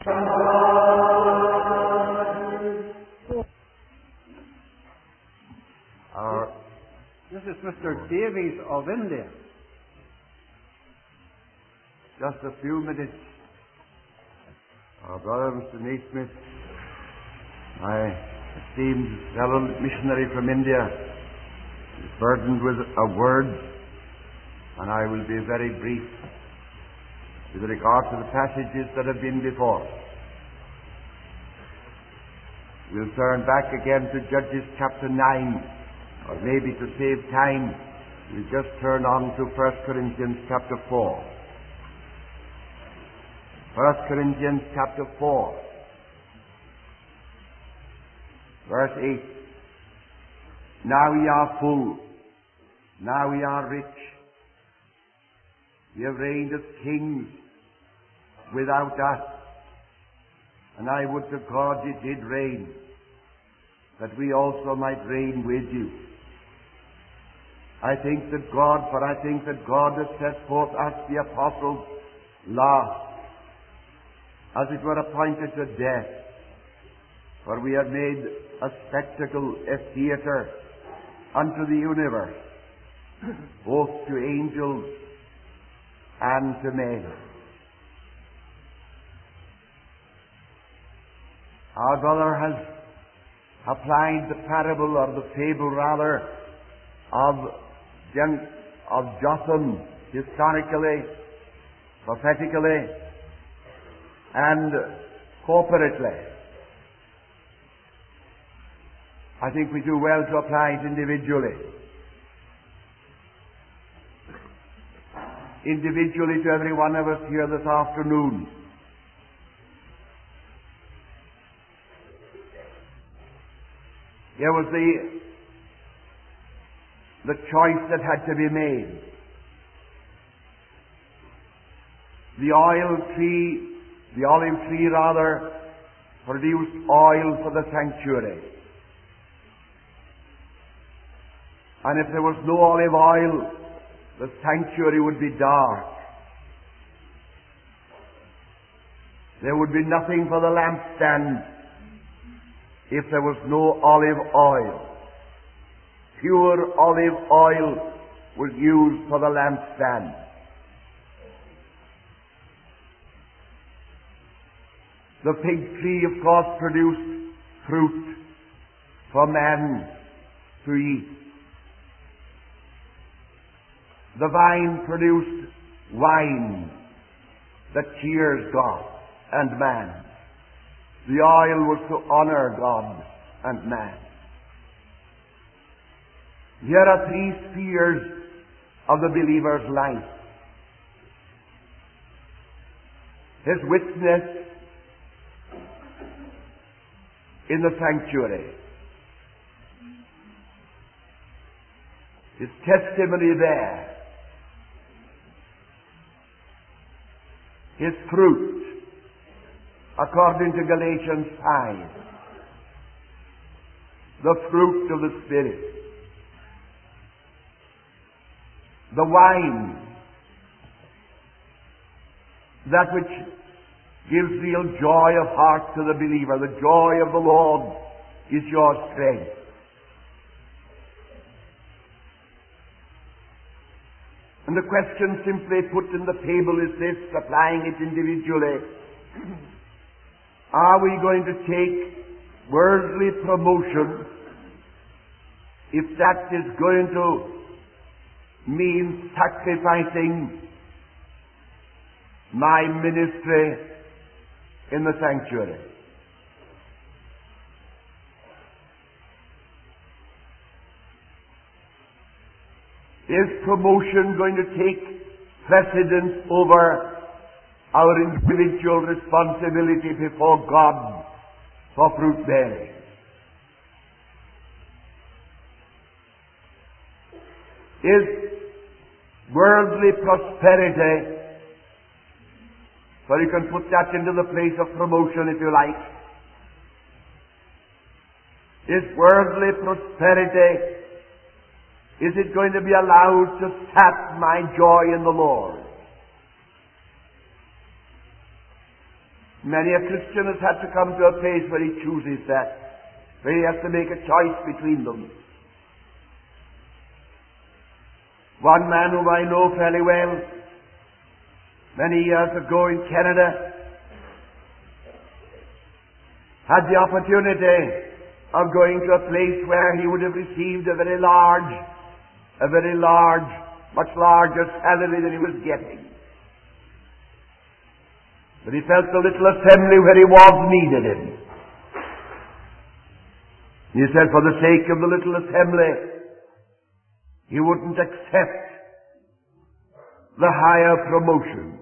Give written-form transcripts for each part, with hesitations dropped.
This is Mr. Davies of India. Just a few minutes. Our brother Mr. Naismith, my esteemed fellow missionary from India, is burdened with a word, and I will be very brief with regard to the passages that have been before. We'll turn back again to Judges chapter 9, or maybe to save time, we'll just turn on to 1 Corinthians chapter 4. 1 Corinthians chapter 4, verse 8. Now we are full, now we are rich. We have reigned as kings without us, and I would to God ye did reign, that we also might reign with you. I think that God has set forth us the apostles last, as it were appointed to death, for we have made a spectacle, a theatre unto the universe, both to angels and to men. Our brother has applied the parable, or the fable rather, of Jotham, historically, prophetically, and corporately. I think we do well to apply it individually. Individually to every one of us here this afternoon. There was the choice that had to be made. The olive tree produced oil for the sanctuary. And if there was no olive oil, the sanctuary would be dark. There would be nothing for the lampstand if there was no olive oil. Pure olive oil was used for the lampstand. The fig tree, of course, produced fruit for man to eat. The vine produced wine that cheers God and man. The oil was to honor God and man. Here are three spheres of the believer's life. His witness in the sanctuary, his testimony there, his fruit, according to Galatians 5, the fruit of the Spirit, the wine, that which gives real joy of heart to the believer. The joy of the Lord is your strength. And the question simply put in the table is this, applying it individually. Are we going to take worldly promotion if that is going to mean sacrificing my ministry in the sanctuary? Is promotion going to take precedence over our individual responsibility before God for fruit bearing? Is worldly prosperity, so you can put that into the place of promotion if you like, is worldly prosperity, is it going to be allowed to sap my joy in the Lord? Many a Christian has had to come to a place where he chooses that, where he has to make a choice between them. One man whom I know fairly well, many years ago in Canada, had the opportunity of going to a place where he would have received a very large, much larger salary than he was getting. But he felt the little assembly where he was needed him. He said for the sake of the little assembly, he wouldn't accept the higher promotion.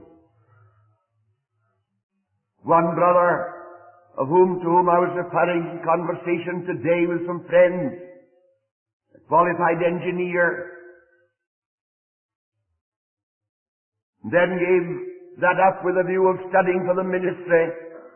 One brother to whom I was referring in conversation today with some friends, a qualified engineer, then gave that up with a view of studying for the ministry,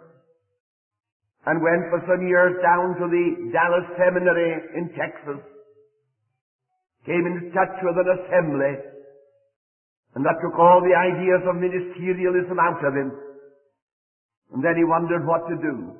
and went for some years down to the Dallas Seminary in Texas, came into touch with an assembly, and that took all the ideas of ministerialism out of him. And then he wondered what to do.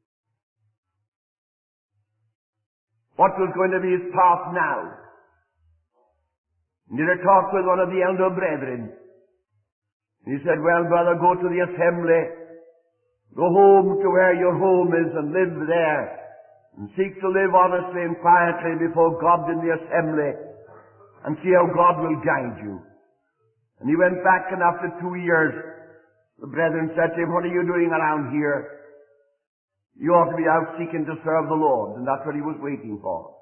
What was going to be his path now? And he had talked with one of the elder brethren. He said, well, brother, go to the assembly. Go home to where your home is and live there. And seek to live honestly and quietly before God in the assembly. And see how God will guide you. And he went back, and after 2 years, the brethren said to him, what are you doing around here? You ought to be out seeking to serve the Lord. And that's what he was waiting for.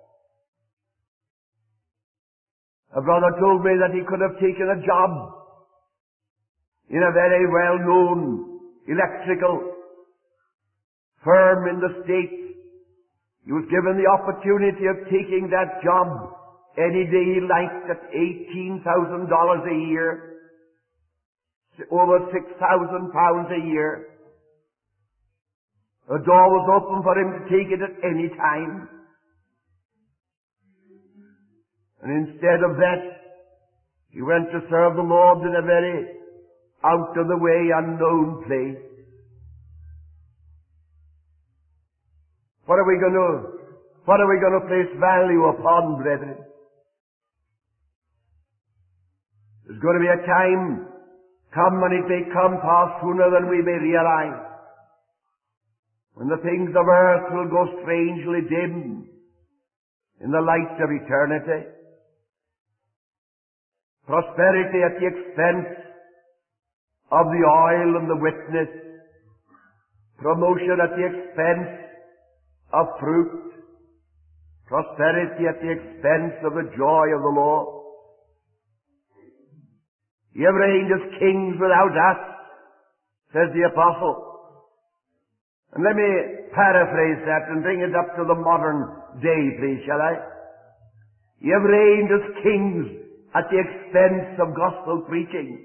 A brother told me that he could have taken a job in a very well-known electrical firm in the States. He was given the opportunity of taking that job any day he liked at $18,000 a year. Over £6,000 a year. The door was open for him to take it at any time. And instead of that, he went to serve the Lord in a very out-of-the-way, unknown place. What are we going to place value upon, brethren? There's going to be a time come, and it may come far sooner than we may realize, when the things of earth will go strangely dim in the light of eternity. Prosperity at the expense of the oil and the witness. Promotion at the expense of fruit. Prosperity at the expense of the joy of the Lord. Ye have reigned as kings without us, says the apostle. And let me paraphrase that and bring it up to the modern day, please, shall I? Ye have reigned as kings at the expense of gospel preaching.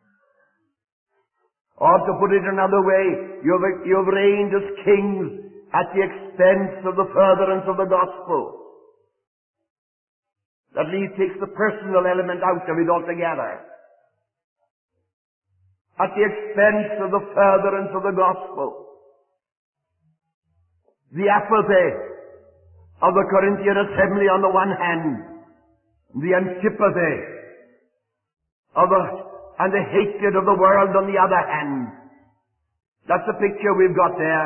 Or to put it another way, you have reigned as kings at the expense of the furtherance of the gospel. That least takes the personal element out of it altogether. At the expense of the furtherance of the gospel. The apathy of the Corinthian assembly on the one hand, the antipathy and the hatred of the world on the other hand. That's the picture we've got there.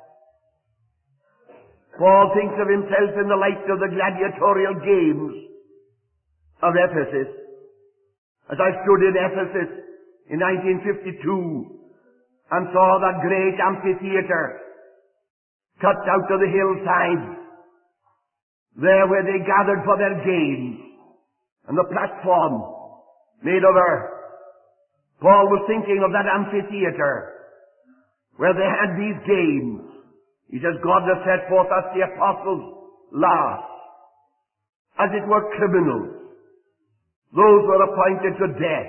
Paul thinks of himself in the light of the gladiatorial games of Ephesus. As I stood in Ephesus in 1952 and saw that great amphitheater cut out of the hillside, there where they gathered for their games, and the platform made of earth. Paul was thinking of that amphitheater where they had these games. He says, God has set forth us the apostles last, as it were criminals. Those were appointed to death.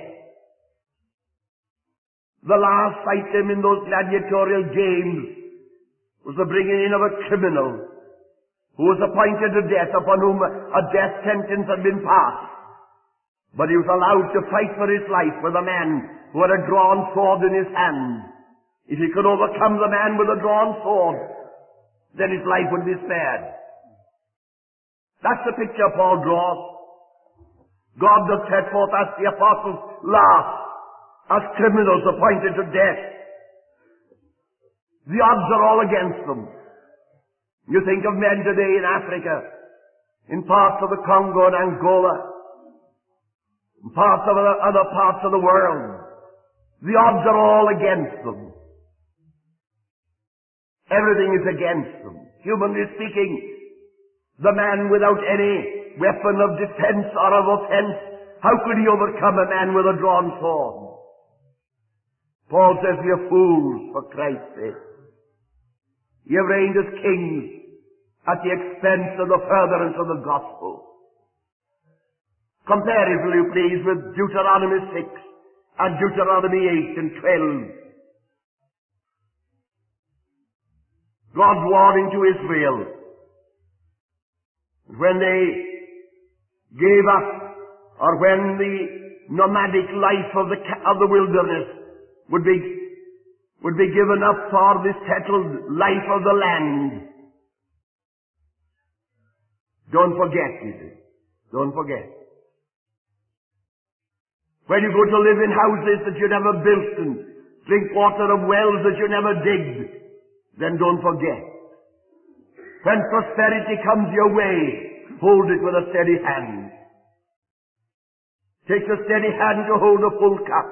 The last item in those gladiatorial games was the bringing in of a criminal who was appointed to death, upon whom a death sentence had been passed. But he was allowed to fight for his life with a man who had a drawn sword in his hand. If he could overcome the man with a drawn sword, then his life would be spared. That's the picture Paul draws. God does set forth as the apostles laugh, as criminals appointed to death. The odds are all against them. You think of men today in Africa, in parts of the Congo and Angola, in parts of other parts of the world. The odds are all against them. Everything is against them. Humanly speaking, the man without any weapon of defense or of offense, how could he overcome a man with a drawn sword? Paul says we are fools for Christ's sake. You have reigned as kings at the expense of the furtherance of the gospel. Compare it, will you please, with Deuteronomy 6 and Deuteronomy 8 and 12. God's warning to Israel. When they gave up, or when the nomadic life of the wilderness would be given up for the settled life of the land. Don't forget, he says. Don't forget. When you go to live in houses that you never built and drink water of wells that you never digged, then don't forget. When prosperity comes your way, hold it with a steady hand. Take a steady hand to hold a full cup.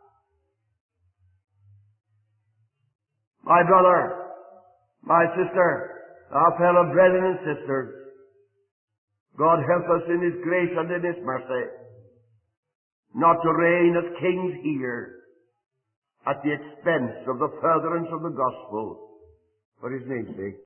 My brother, my sister, our fellow brethren and sisters, God help us in His grace and in His mercy not to reign as kings here at the expense of the furtherance of the gospel for His name's sake.